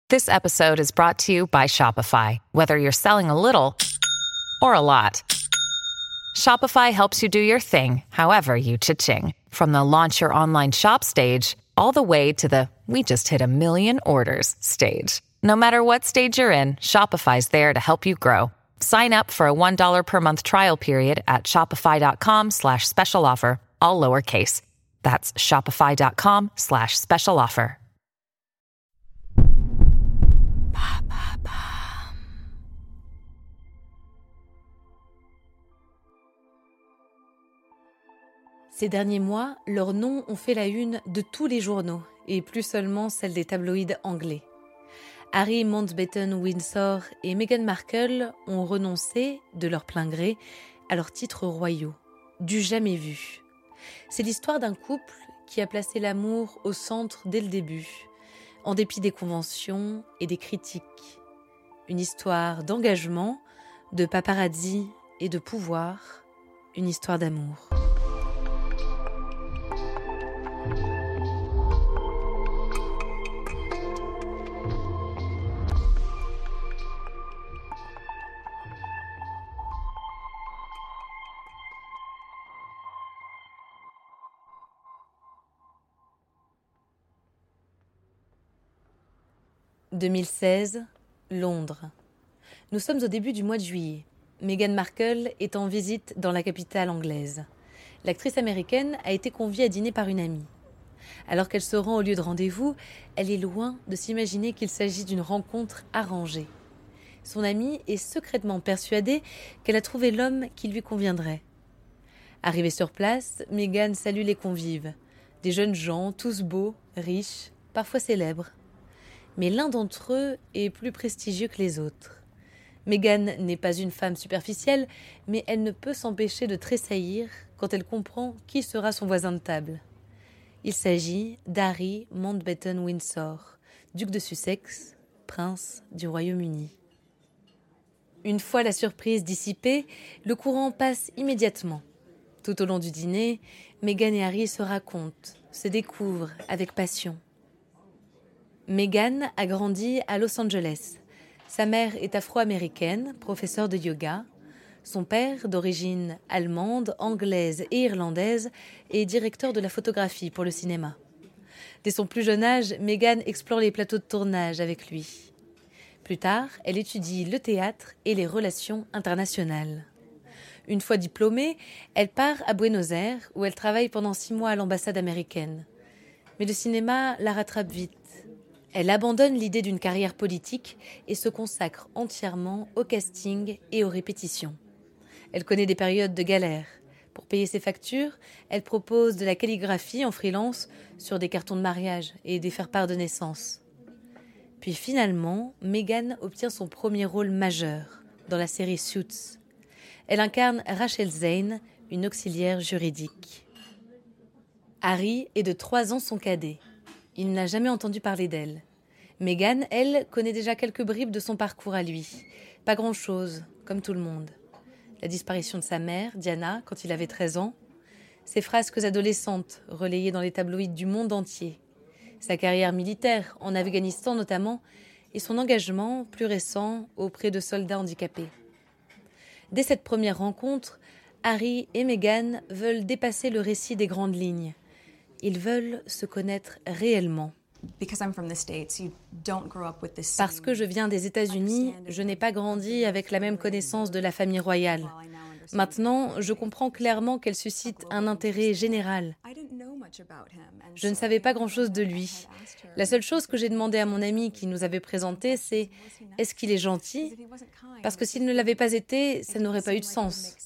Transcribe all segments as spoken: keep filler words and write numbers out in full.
This episode is brought to you by Shopify. Whether you're selling a little or a lot, Shopify helps you do your thing, however you cha-ching. From the launch your online shop stage, all the way to the we just hit a million orders stage. No matter what stage you're in, Shopify's there to help you grow. Sign up for a one dollar per month trial period at shopify.com slash special offer, all lowercase. That's shopify.com slash special offer. Ces derniers mois, leurs noms ont fait la une de tous les journaux, et plus seulement celle des tabloïds anglais. Harry Mountbatten-Windsor et Meghan Markle ont renoncé, de leur plein gré, à leurs titres royaux, du jamais vu. C'est l'histoire d'un couple qui a placé l'amour au centre dès le début, en dépit des conventions et des critiques. Une histoire d'engagement, de paparazzi et de pouvoir, une histoire d'amour. deux mille seize, Londres. Nous sommes au début du mois de juillet. Meghan Markle est en visite dans la capitale anglaise. L'actrice américaine a été conviée à dîner par une amie. Alors qu'elle se rend au lieu de rendez-vous, elle est loin de s'imaginer qu'il s'agit d'une rencontre arrangée. Son amie est secrètement persuadée qu'elle a trouvé l'homme qui lui conviendrait. Arrivée sur place, Meghan salue les convives. Des jeunes gens, tous beaux, riches, parfois célèbres. Mais l'un d'entre eux est plus prestigieux que les autres. Meghan n'est pas une femme superficielle, mais elle ne peut s'empêcher de tressaillir quand elle comprend qui sera son voisin de table. Il s'agit d'Harry Mountbatten-Windsor, duc de Sussex, prince du Royaume-Uni. Une fois la surprise dissipée, le courant passe immédiatement. Tout au long du dîner, Meghan et Harry se racontent, se découvrent avec passion. Meghan a grandi à Los Angeles. Sa mère est afro-américaine, professeure de yoga. Son père, d'origine allemande, anglaise et irlandaise, est directeur de la photographie pour le cinéma. Dès son plus jeune âge, Meghan explore les plateaux de tournage avec lui. Plus tard, elle étudie le théâtre et les relations internationales. Une fois diplômée, elle part à Buenos Aires, où elle travaille pendant six mois à l'ambassade américaine. Mais le cinéma la rattrape vite. Elle abandonne l'idée d'une carrière politique et se consacre entièrement au casting et aux répétitions. Elle connaît des périodes de galère. Pour payer ses factures, elle propose de la calligraphie en freelance sur des cartons de mariage et des faire-part de naissance. Puis finalement, Meghan obtient son premier rôle majeur dans la série Suits. Elle incarne Rachel Zane, une auxiliaire juridique. Harry est de trois ans son cadet. Il n'a jamais entendu parler d'elle. Meghan, elle, connaît déjà quelques bribes de son parcours à lui. Pas grand-chose, comme tout le monde. La disparition de sa mère, Diana, quand il avait treize ans. Ses frasques adolescentes, relayées dans les tabloïds du monde entier. Sa carrière militaire, en Afghanistan notamment, et son engagement, plus récent, auprès de soldats handicapés. Dès cette première rencontre, Harry et Meghan veulent dépasser le récit des grandes lignes. Ils veulent se connaître réellement. Parce que je viens des États-Unis, je n'ai pas grandi avec la même connaissance de la famille royale. Maintenant, je comprends clairement qu'elle suscite un intérêt général. Je ne savais pas grand-chose de lui. La seule chose que j'ai demandé à mon ami qui nous avait présenté, c'est « Est-ce qu'il est gentil ?» Parce que s'il ne l'avait pas été, ça n'aurait pas eu de sens.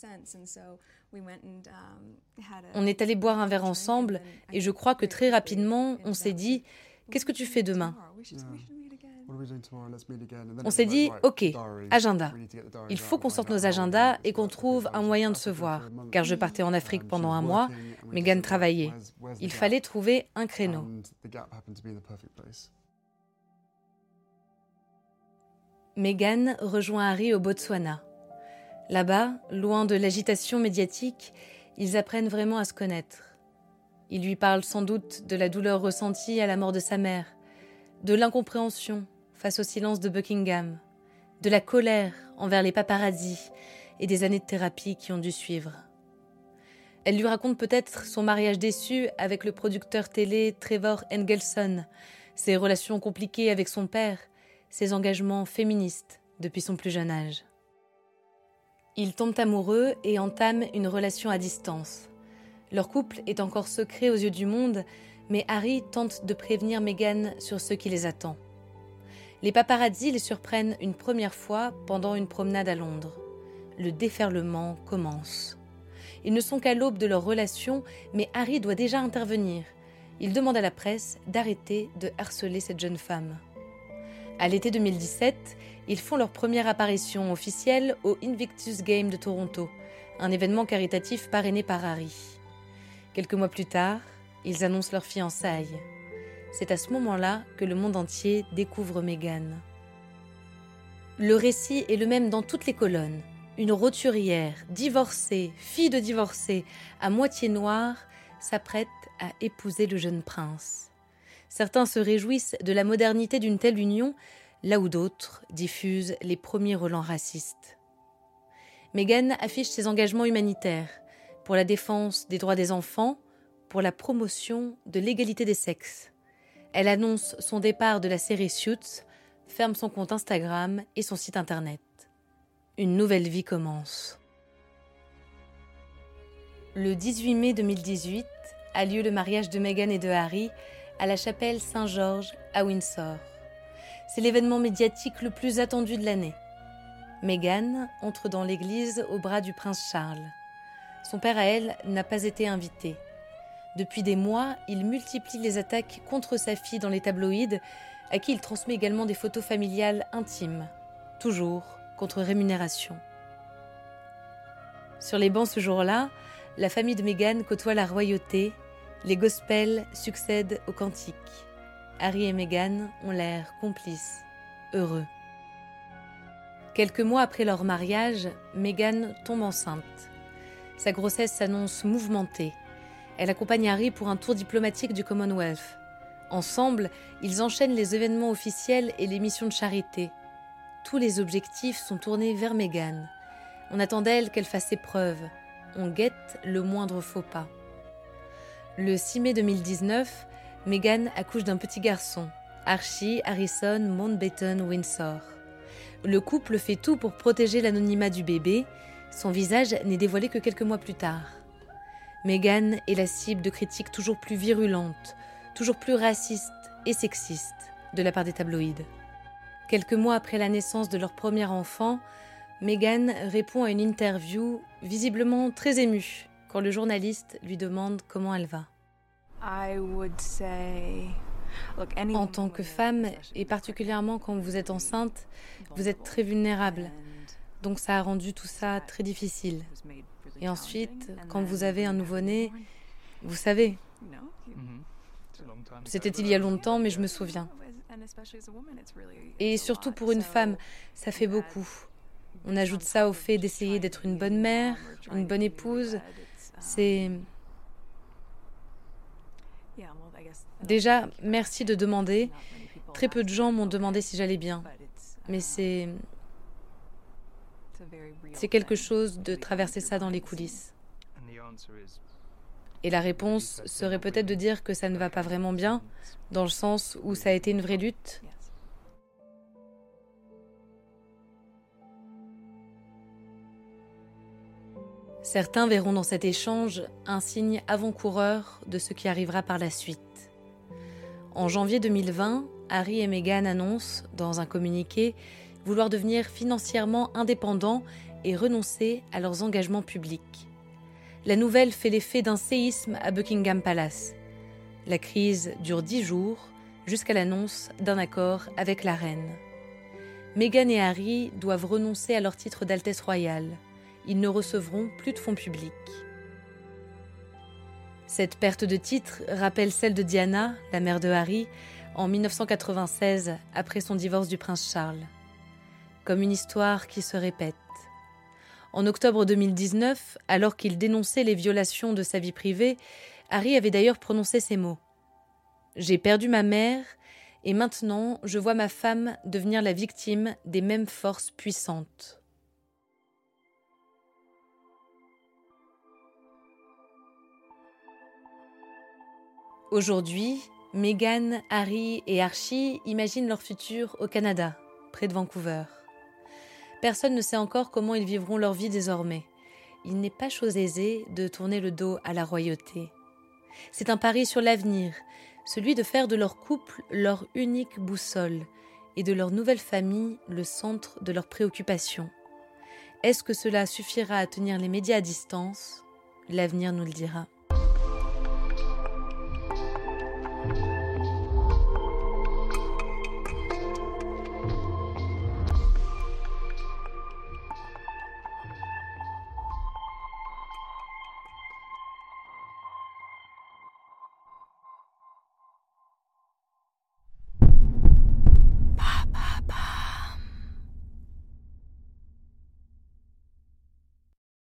On est allé boire un verre ensemble et je crois que très rapidement, on s'est dit « Qu'est-ce que tu fais demain ?» On s'est dit « Ok, agenda. Il faut qu'on sorte nos agendas et qu'on trouve un moyen de se voir. » Car je partais en Afrique pendant un mois, Meghan travaillait. Il fallait trouver un créneau. Meghan rejoint Harry au Botswana. Là-bas, loin de l'agitation médiatique, ils apprennent vraiment à se connaître. Il lui parle sans doute de la douleur ressentie à la mort de sa mère, de l'incompréhension face au silence de Buckingham, de la colère envers les paparazzis et des années de thérapie qui ont dû suivre. Elle lui raconte peut-être son mariage déçu avec le producteur télé Trevor Engelson, ses relations compliquées avec son père, ses engagements féministes depuis son plus jeune âge. Ils tombent amoureux et entament une relation à distance. Leur couple est encore secret aux yeux du monde, mais Harry tente de prévenir Meghan sur ce qui les attend. Les paparazzis les surprennent une première fois pendant une promenade à Londres. Le déferlement commence. Ils ne sont qu'à l'aube de leur relation, mais Harry doit déjà intervenir. Il demande à la presse d'arrêter de harceler cette jeune femme. À l'été deux mille dix-sept, ils font leur première apparition officielle au Invictus Games de Toronto, un événement caritatif parrainé par Harry. Quelques mois plus tard, ils annoncent leur fiançailles. C'est à ce moment-là que le monde entier découvre Meghan. Le récit est le même dans toutes les colonnes. Une roturière, divorcée, fille de divorcée, à moitié noire, s'apprête à épouser le jeune prince. Certains se réjouissent de la modernité d'une telle union, là où d'autres diffusent les premiers relents racistes. Meghan affiche ses engagements humanitaires pour la défense des droits des enfants, pour la promotion de l'égalité des sexes. Elle annonce son départ de la série Suits, ferme son compte Instagram et son site internet. Une nouvelle vie commence. Le dix-huit mai deux mille dix-huit a lieu le mariage de Meghan et de Harry à la chapelle Saint-Georges à Windsor. C'est l'événement médiatique le plus attendu de l'année. Meghan entre dans l'église au bras du prince Charles. Son père à elle n'a pas été invité. Depuis des mois, il multiplie les attaques contre sa fille dans les tabloïds, à qui il transmet également des photos familiales intimes, toujours contre rémunération. Sur les bancs ce jour-là, la famille de Meghan côtoie la royauté, les gospels succèdent aux cantiques. Harry et Meghan ont l'air complices, heureux. Quelques mois après leur mariage, Meghan tombe enceinte. Sa grossesse s'annonce mouvementée. Elle accompagne Harry pour un tour diplomatique du Commonwealth. Ensemble, ils enchaînent les événements officiels et les missions de charité. Tous les objectifs sont tournés vers Meghan. On attend d'elle qu'elle fasse ses preuves. On guette le moindre faux pas. Le six mai deux mille dix-neuf, Meghan accouche d'un petit garçon, Archie Harrison Mountbatten Windsor. Le couple fait tout pour protéger l'anonymat du bébé. Son visage n'est dévoilé que quelques mois plus tard. Meghan est la cible de critiques toujours plus virulentes, toujours plus racistes et sexistes de la part des tabloïds. Quelques mois après la naissance de leur premier enfant, Meghan répond à une interview visiblement très émue quand le journaliste lui demande comment elle va. En tant que femme, et particulièrement quand vous êtes enceinte, vous êtes très vulnérable. Donc ça a rendu tout ça très difficile. Et ensuite, quand vous avez un nouveau-né, vous savez, c'était il y a longtemps, mais je me souviens. Et surtout pour une femme, ça fait beaucoup. On ajoute ça au fait d'essayer d'être une bonne mère, une bonne épouse. C'est... Déjà, merci de demander. Très peu de gens m'ont demandé si j'allais bien. Mais c'est... C'est quelque chose de traverser ça dans les coulisses. Et la réponse serait peut-être de dire que ça ne va pas vraiment bien, dans le sens où ça a été une vraie lutte. Certains verront dans cet échange un signe avant-coureur de ce qui arrivera par la suite. En janvier deux mille vingt, Harry et Meghan annoncent, dans un communiqué, vouloir devenir financièrement indépendants et renoncer à leurs engagements publics. La nouvelle fait l'effet d'un séisme à Buckingham Palace. La crise dure dix jours, jusqu'à l'annonce d'un accord avec la reine. Meghan et Harry doivent renoncer à leur titre d'Altesse royale. Ils ne recevront plus de fonds publics. Cette perte de titre rappelle celle de Diana, la mère de Harry, en mille neuf cent quatre-vingt-seize, après son divorce du prince Charles. Comme une histoire qui se répète. En octobre deux mille dix-neuf, alors qu'il dénonçait les violations de sa vie privée, Harry avait d'ailleurs prononcé ces mots. « J'ai perdu ma mère Et maintenant, je vois ma femme devenir la victime des mêmes forces puissantes. Aujourd'hui, Meghan, Harry et Archie imaginent leur futur au Canada, près de Vancouver. Personne ne sait encore comment ils vivront leur vie désormais. Il n'est pas chose aisée de tourner le dos à la royauté. C'est un pari sur l'avenir, celui de faire de leur couple leur unique boussole et de leur nouvelle famille le centre de leurs préoccupations. Est-ce que cela suffira à tenir les médias à distance ? L'avenir nous le dira.